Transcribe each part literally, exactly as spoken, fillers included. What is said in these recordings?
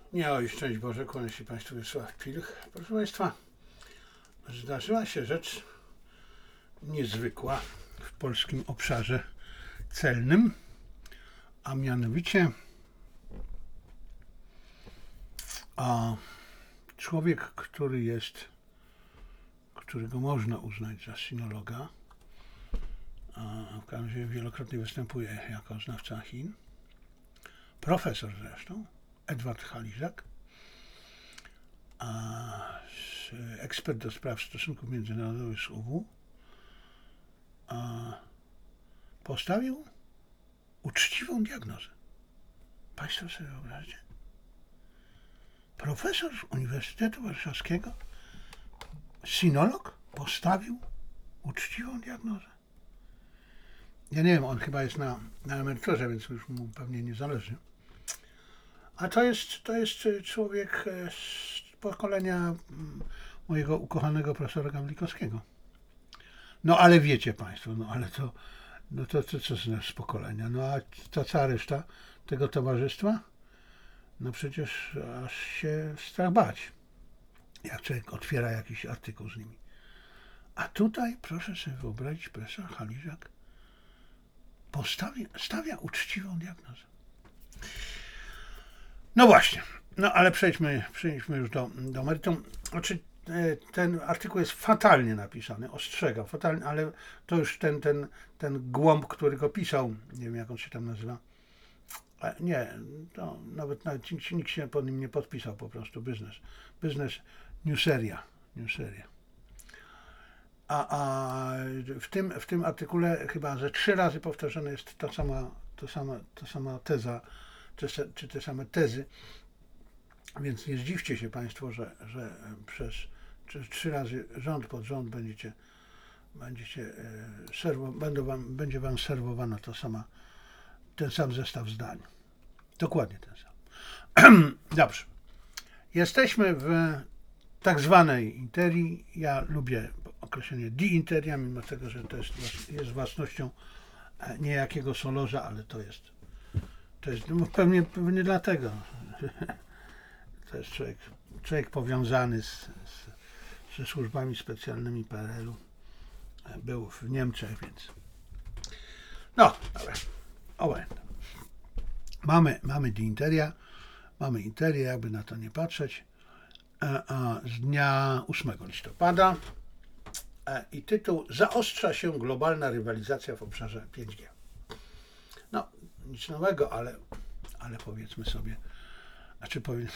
Nie, oj, szczęść Boże, kłania się Państwu Wiesław Pilch. Proszę Państwa, zdarzyła się rzecz niezwykła w polskim obszarze celnym, a mianowicie a człowiek, który jest, którego można uznać za sinologa, a w każdym razie wielokrotnie występuje jako znawca Chin, profesor zresztą, Edward Haliżak, a ekspert do spraw stosunków międzynarodowych z U W, a postawił uczciwą diagnozę. Państwo sobie wyobraźcie? Profesor z Uniwersytetu Warszawskiego, sinolog, postawił uczciwą diagnozę. Ja nie wiem, on chyba jest na, na emeryturze, więc już mu pewnie nie zależy. A to jest, to jest człowiek z pokolenia mojego ukochanego profesora Gawlikowskiego. No ale wiecie Państwo, no ale to, no to, to co z pokolenia? No a ta cała reszta tego towarzystwa? No przecież aż się strach bać, jak człowiek otwiera jakiś artykuł z nimi. A tutaj, proszę sobie wyobrazić, profesor Haliżak postawi, stawia uczciwą diagnozę. No właśnie, no ale przejdźmy, przejdźmy już do, do meritum. Znaczy, ten artykuł jest fatalnie napisany, ostrzegam, fatalnie, ale to już ten, ten, ten głąb, który go pisał, nie wiem jak on się tam nazywa, nie, to nawet, nawet nikt, nikt się pod nim nie podpisał, po prostu biznes, biznes newseria, newseria. A, a w, tym, w tym artykule chyba ze trzy razy powtarzana jest ta sama, ta sama, ta sama teza, czy, czy te same tezy, więc nie zdziwcie się Państwo, że, że przez czy trzy razy rząd pod rząd będziecie, będziecie serwo, będą wam, będzie Wam serwowana to sama, ten sam zestaw zdań. Dokładnie ten sam. Dobrze. Jesteśmy w tak zwanej interii. Ja lubię określenie di-interia, mimo tego, że to jest, jest własnością niejakiego Solorza, ale to jest, to jest no pewnie, pewnie dlatego. To jest człowiek, człowiek powiązany z, z, ze służbami specjalnymi P R L u. Był w Niemczech, więc... No, dobra. Obojętne. Mamy, mamy di-interia, mamy interię, jakby na to nie patrzeć, a z dnia ósmego listopada i tytuł: Zaostrza się globalna rywalizacja w obszarze pięć G. No, nic nowego, ale, ale powiedzmy sobie, znaczy powiem,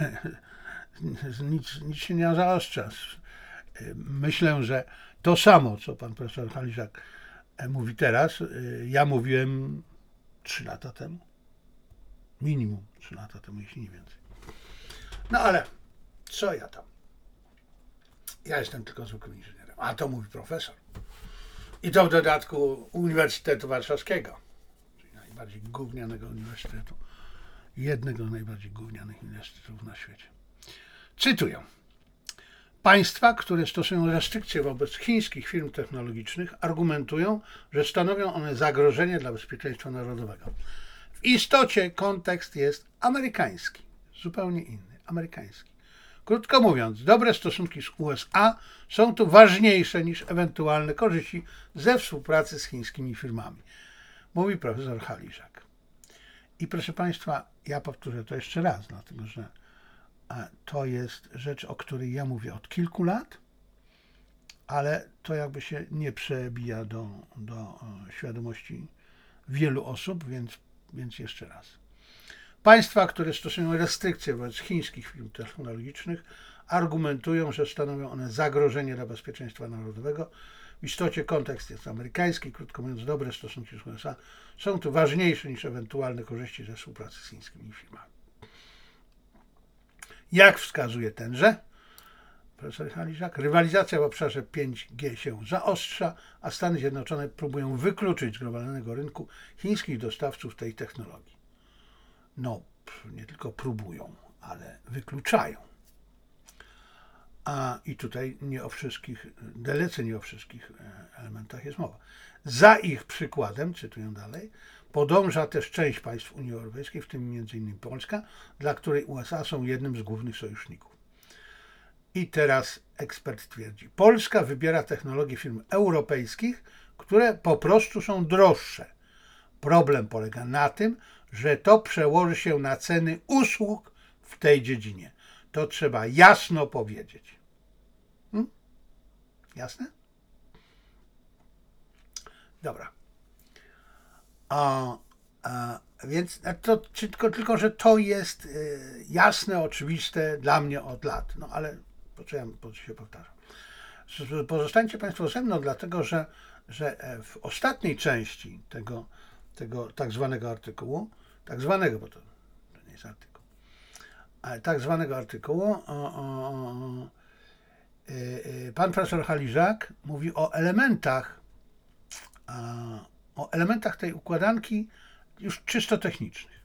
nic, nic się nie zaostrza. Myślę, że to samo, co pan profesor Haliżak mówi teraz, ja mówiłem trzy lata temu. Minimum trzy lata temu, jeśli nie więcej. No ale co ja tam? Ja jestem tylko zwykłym inżynierem, a to mówi profesor. I to w dodatku Uniwersytetu Warszawskiego, czyli najbardziej gównianego uniwersytetu, jednego z najbardziej gównianych uniwersytetów na świecie. Cytuję. Państwa, które stosują restrykcje wobec chińskich firm technologicznych, argumentują, że stanowią one zagrożenie dla bezpieczeństwa narodowego. W istocie kontekst jest amerykański, zupełnie inny, amerykański. Krótko mówiąc, dobre stosunki z U S A są tu ważniejsze niż ewentualne korzyści ze współpracy z chińskimi firmami, mówi profesor Haliżak. I proszę Państwa, ja powtórzę to jeszcze raz, dlatego że to jest rzecz, o której ja mówię od kilku lat, ale to jakby się nie przebija do, do świadomości wielu osób, więc, więc jeszcze raz. Państwa, które stosują restrykcje wobec chińskich firm technologicznych, argumentują, że stanowią one zagrożenie dla bezpieczeństwa narodowego. W istocie kontekst jest amerykański, krótko mówiąc, dobre stosunki z U S A są tu ważniejsze niż ewentualne korzyści ze współpracy z chińskimi firmami. Jak wskazuje tenże profesor Haliżak, rywalizacja w obszarze pięć G się zaostrza, a Stany Zjednoczone próbują wykluczyć z globalnego rynku chińskich dostawców tej technologii. No, nie tylko próbują, ale wykluczają. A i tutaj nie o wszystkich, dalece nie o wszystkich elementach jest mowa. Za ich przykładem, cytuję dalej, podąża też część państw Unii Europejskiej, w tym między innymi Polska, dla której U S A są jednym z głównych sojuszników. I teraz ekspert twierdzi, Polska wybiera technologie firm europejskich, które po prostu są droższe. Problem polega na tym, że to przełoży się na ceny usług w tej dziedzinie. To trzeba jasno powiedzieć. Hmm? Jasne? Dobra. A, a, więc to tylko, tylko, że to jest y, jasne, oczywiste dla mnie od lat. No ale po co ja po co się powtarzam? Pozostańcie Państwo ze mną, dlatego że, że w ostatniej części tego, tego tak zwanego artykułu, tak zwanego, bo to, to nie jest artykuł, ale tak zwanego artykułu, o, o, o, y, y, pan profesor Haliżak mówi o elementach, a, o elementach tej układanki już czysto technicznych.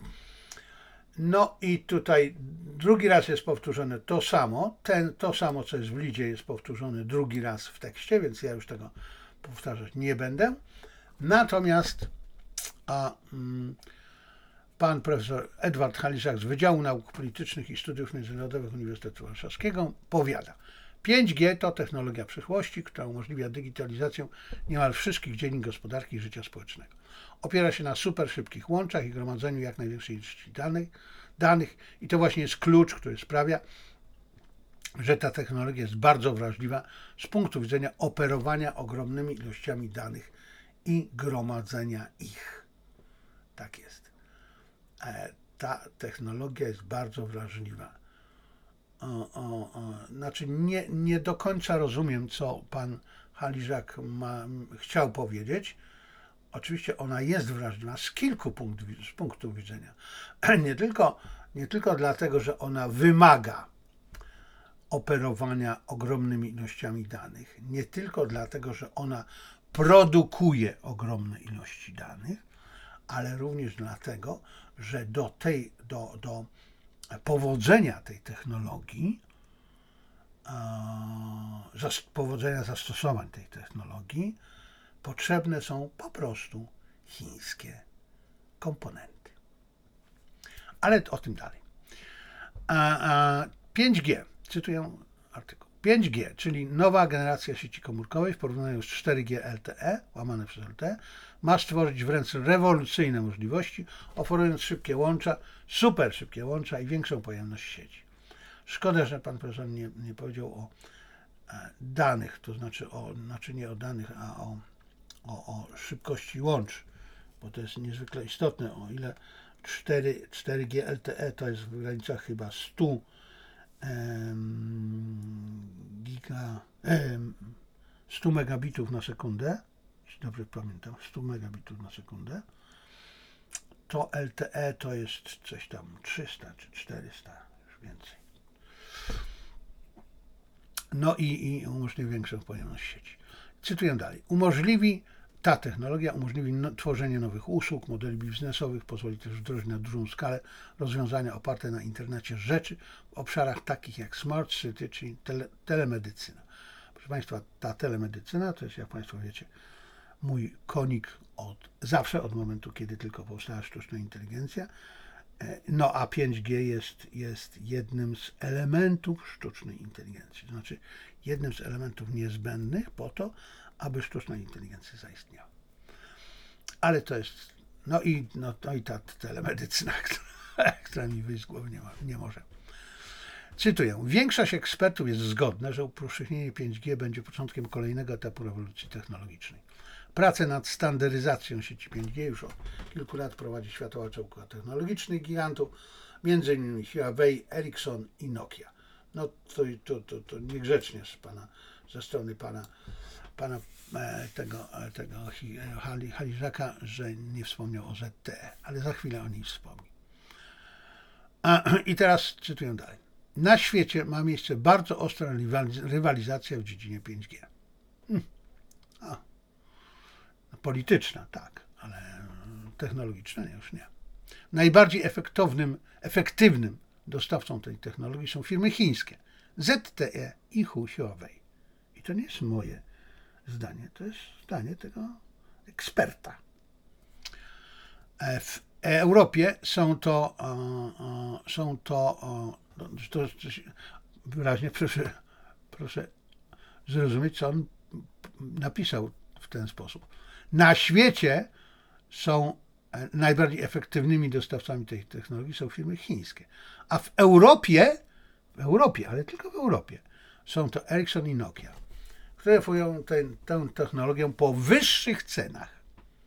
No i tutaj drugi raz jest powtórzone to samo, ten, to samo, co jest w lidzie, jest powtórzone drugi raz w tekście, więc ja już tego powtarzać nie będę. Natomiast a, mm, pan profesor Edward Haliżak z Wydziału Nauk Politycznych i Studiów Międzynarodowych Uniwersytetu Warszawskiego powiada, pięć G to technologia przyszłości, która umożliwia digitalizację niemal wszystkich dziedzin gospodarki i życia społecznego. Opiera się na super szybkich łączach i gromadzeniu jak największej ilości danych, danych i to właśnie jest klucz, który sprawia, że ta technologia jest bardzo wrażliwa z punktu widzenia operowania ogromnymi ilościami danych i gromadzenia ich. Tak jest. Ta technologia jest bardzo wrażliwa. O, o, o. Znaczy nie, nie do końca rozumiem, co pan Haliżak ma, chciał powiedzieć. Oczywiście ona jest wrażliwa z kilku punktów, z punktów widzenia. Nie tylko, nie tylko dlatego, że ona wymaga operowania ogromnymi ilościami danych, nie tylko dlatego, że ona produkuje ogromne ilości danych, ale również dlatego, że do tej, do, do powodzenia tej technologii, e, powodzenia zastosowań tej technologii, potrzebne są po prostu chińskie komponenty. Ale o tym dalej. A, a pięć G, cytuję artykuł. pięć G, czyli nowa generacja sieci komórkowej w porównaniu z cztery G L T E, łamane przez L T E, ma stworzyć wręcz rewolucyjne możliwości, oferując szybkie łącza, super szybkie łącza i większą pojemność sieci. Szkoda, że pan profesor nie, nie powiedział o danych, to znaczy, o, znaczy nie o danych, a o, o, o szybkości łącz, bo to jest niezwykle istotne, o ile cztery G L T E to jest w granicach chyba sto giga, sto megabitów na sekundę, jeśli dobrze pamiętam, sto megabitów na sekundę, to L T E to jest coś tam trzysta czy czterysta, już więcej. No i, i umożliwi większą pojemność sieci. Cytuję dalej. Umożliwi, ta technologia umożliwi no, tworzenie nowych usług, modeli biznesowych, pozwoli też wdrożyć na dużą skalę rozwiązania oparte na internecie rzeczy w obszarach takich jak smart city, czyli tele, telemedycyna. Proszę Państwa, ta telemedycyna to jest, jak Państwo wiecie, mój konik od zawsze, od momentu, kiedy tylko powstała sztuczna inteligencja. No a pięć G jest, jest jednym z elementów sztucznej inteligencji, to znaczy jednym z elementów niezbędnych po to, aby sztuczna inteligencja zaistniała. Ale to jest, no i, no, no i ta telemedycyna, która, która mi wyjść z głowy nie, ma, nie może. Cytuję. Większość ekspertów jest zgodna, że upowszechnienie pięć G będzie początkiem kolejnego etapu rewolucji technologicznej. Pracę nad standaryzacją sieci pięć G już od kilku lat prowadzi światowa czołówka technologicznych gigantów, między innymi Huawei, Ericsson i Nokia. No to, to, to, to niegrzecznie z pana, ze strony pana, pana e, tego, tego Haliżaka, że nie wspomniał o Z T E, ale za chwilę o niej wspomni. A, i teraz cytuję dalej. Na świecie ma miejsce bardzo ostra rywalizacja w dziedzinie pięć G. Hmm. A. Polityczna, tak, ale technologiczna już nie. Najbardziej efektownym, efektywnym dostawcą tej technologii są firmy chińskie, Z T E i Huawei. I to nie jest moje zdanie, to jest zdanie tego eksperta. W Europie są to, są to, to wyraźnie proszę, proszę zrozumieć, co on napisał w ten sposób. Na świecie są najbardziej efektywnymi dostawcami tej technologii są firmy chińskie, a w Europie, w Europie, ale tylko w Europie, są to Ericsson i Nokia, które oferują tę technologię po wyższych cenach.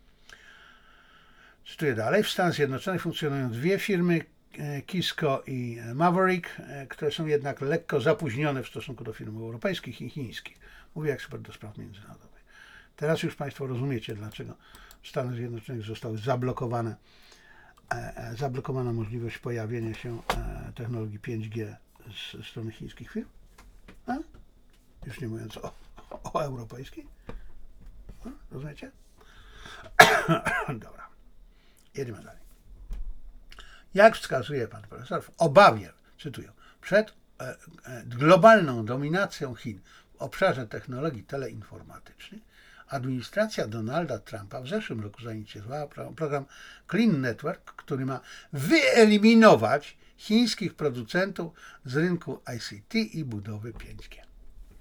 Cytuję dalej. W Stanach Zjednoczonych funkcjonują dwie firmy, Kisco i Maverick, które są jednak lekko zapóźnione w stosunku do firm europejskich i chińskich. Mówię ekspert do spraw międzynarodowych. Teraz już Państwo rozumiecie, dlaczego w Stanach Zjednoczonych zostały zablokowane, e, zablokowana możliwość pojawienia się e, technologii pięć G ze strony chińskich firm. A? Już nie mówiąc o, o europejskich. A? Rozumiecie? Dobra. Jedziemy dalej. Jak wskazuje pan profesor, w obawie, cytuję, przed e, e, globalną dominacją Chin w obszarze technologii teleinformatycznych, administracja Donalda Trumpa w zeszłym roku zainicjowała program Clean Network, który ma wyeliminować chińskich producentów z rynku I C T i budowy pięć G.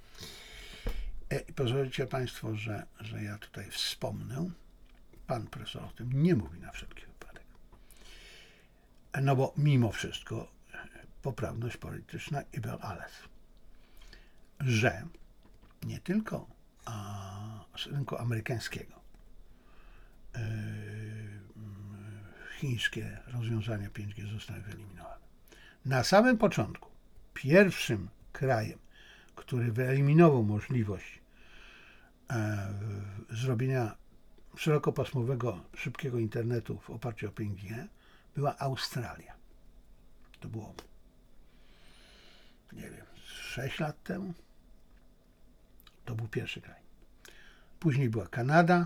I pozwolicie Państwo, że, że ja tutaj wspomnę, pan profesor o tym nie mówi na wszelki wypadek. No bo mimo wszystko poprawność polityczna über alles, że nie tylko a, z rynku amerykańskiego yy, chińskie rozwiązania pięć G zostały wyeliminowane. Na samym początku pierwszym krajem, który wyeliminował możliwość e, zrobienia szerokopasmowego, szybkiego internetu w oparciu o pięć G, była Australia. To było, nie wiem, sześć lat temu. To był pierwszy kraj. Później była Kanada,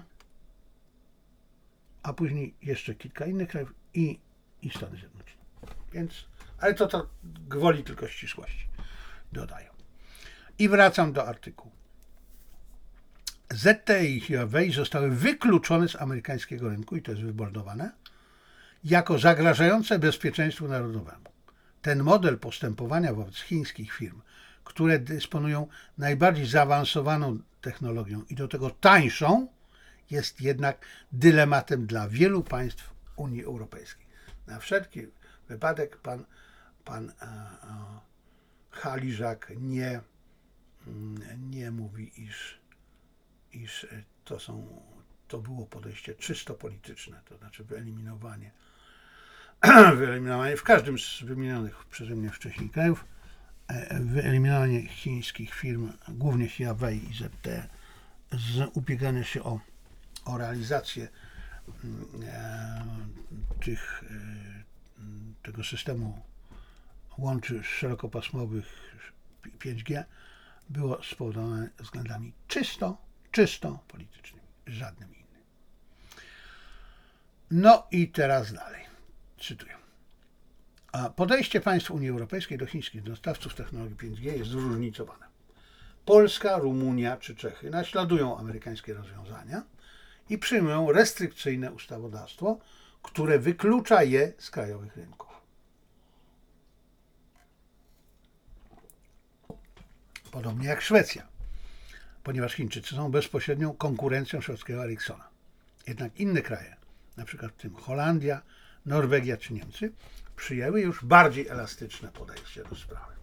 a później jeszcze kilka innych krajów i, i Stany Zjednoczone. Więc, ale to tak gwoli tylko ścisłości dodają. I wracam do artykułu. Z T E i Huawei zostały wykluczone z amerykańskiego rynku, i to jest wybordowane, jako zagrażające bezpieczeństwu narodowemu. Ten model postępowania wobec chińskich firm, które dysponują najbardziej zaawansowaną technologią i do tego tańszą, jest jednak dylematem dla wielu państw Unii Europejskiej. Na wszelki wypadek pan, pan e, e, Haliżak nie, nie mówi, iż, iż to, są, to było podejście czysto polityczne, to znaczy wyeliminowanie, wyeliminowanie w każdym z wymienionych przeze mnie wcześniej krajów, wyeliminowanie chińskich firm, głównie Huawei i Z T E, z ubiegania się o, o realizację e, tych, e, tego systemu łączy szerokopasmowych pięć G było spowodowane względami czysto, czysto politycznymi, żadnym innym. No i teraz dalej, cytuję. Podejście państw Unii Europejskiej do chińskich dostawców technologii pięć G jest zróżnicowane. Polska, Rumunia czy Czechy naśladują amerykańskie rozwiązania i przyjmują restrykcyjne ustawodawstwo, które wyklucza je z krajowych rynków. Podobnie jak Szwecja, ponieważ Chińczycy są bezpośrednią konkurencją szwedzkiego Ericssona. Jednak inne kraje, na przykład w tym Holandia, Norwegia czy Niemcy, przyjęły już bardziej elastyczne podejście do sprawy.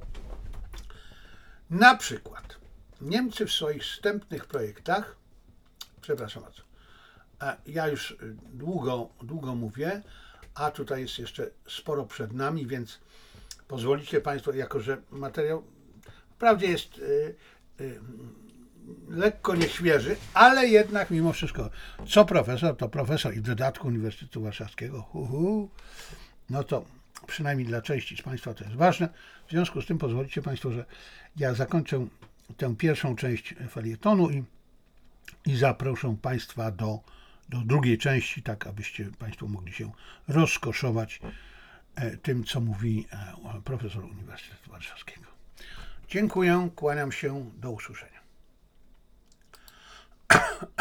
Na przykład Niemcy w swoich wstępnych projektach, przepraszam bardzo, ja już długo, długo mówię, a tutaj jest jeszcze sporo przed nami, więc pozwolicie Państwo, jako że materiał wprawdzie jest y, y, lekko nieświeży, ale jednak mimo wszystko, co profesor, to profesor i w dodatku Uniwersytetu Warszawskiego, hu, hu, no to przynajmniej dla części z Państwa to jest ważne. W związku z tym pozwolicie Państwo, że ja zakończę tę pierwszą część felietonu i, i zaproszę Państwa do, do drugiej części, tak abyście Państwo mogli się rozkoszować e, tym, co mówi e, profesor Uniwersytetu Warszawskiego. Dziękuję, kłaniam się, do usłyszenia.